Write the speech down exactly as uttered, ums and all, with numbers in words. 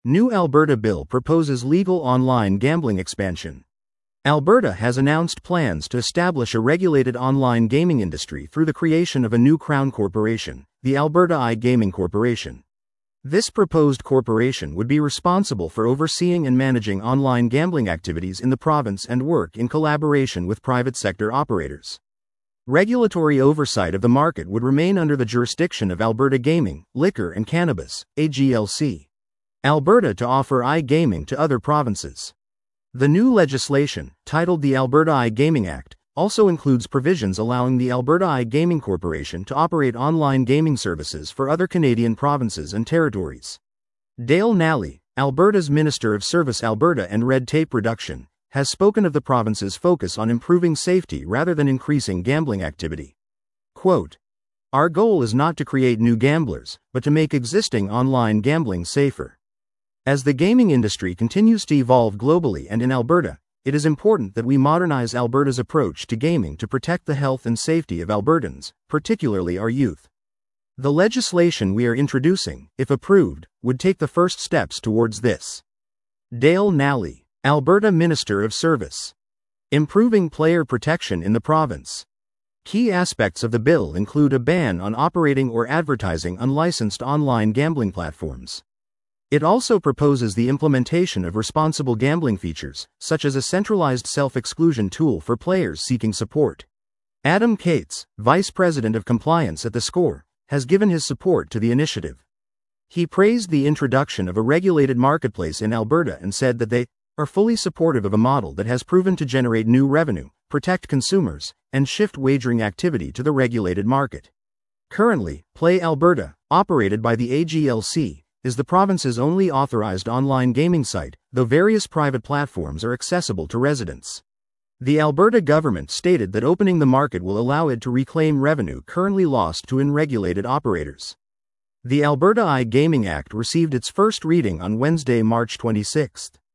New Alberta bill proposes legal online gambling expansion. Alberta has announced plans to establish a regulated online gaming industry through the creation of a new Crown corporation, the Alberta iGaming Corporation. This proposed corporation would be responsible for overseeing and managing online gambling activities in the province and work in collaboration with private sector operators. Regulatory oversight of the market would remain under the jurisdiction of Alberta Gaming, Liquor and Cannabis, A G L C. Alberta to offer iGaming to other provinces. The new legislation, titled the Alberta iGaming Act, also includes provisions allowing the Alberta iGaming Corporation to operate online gaming services for other Canadian provinces and territories. Dale Nally, Alberta's Minister of Service Alberta and Red Tape Reduction, has spoken of the province's focus on improving safety rather than increasing gambling activity. Quote, "Our goal is not to create new gamblers, but to make existing online gambling safer. As the gaming industry continues to evolve globally and in Alberta, it is important that we modernize Alberta's approach to gaming to protect the health and safety of Albertans, particularly our youth. The legislation we are introducing, if approved, would take the first steps towards this." Dale Nally, Alberta Minister of Service. Improving player protection in the province. Key aspects of the bill include a ban on operating or advertising unlicensed online gambling platforms. It also proposes the implementation of responsible gambling features, such as a centralized self-exclusion tool for players seeking support. Adam Cates, Vice President of Compliance at The Score, has given his support to the initiative. He praised the introduction of a regulated marketplace in Alberta and said that they are fully supportive of a model that has proven to generate new revenue, protect consumers, and shift wagering activity to the regulated market. Currently, Play Alberta, operated by the A G L C, is the province's only authorized online gaming site, though various private platforms are accessible to residents. The Alberta government stated that opening the market will allow it to reclaim revenue currently lost to unregulated operators. The Alberta iGaming Act received its first reading on Wednesday, March twenty-sixth.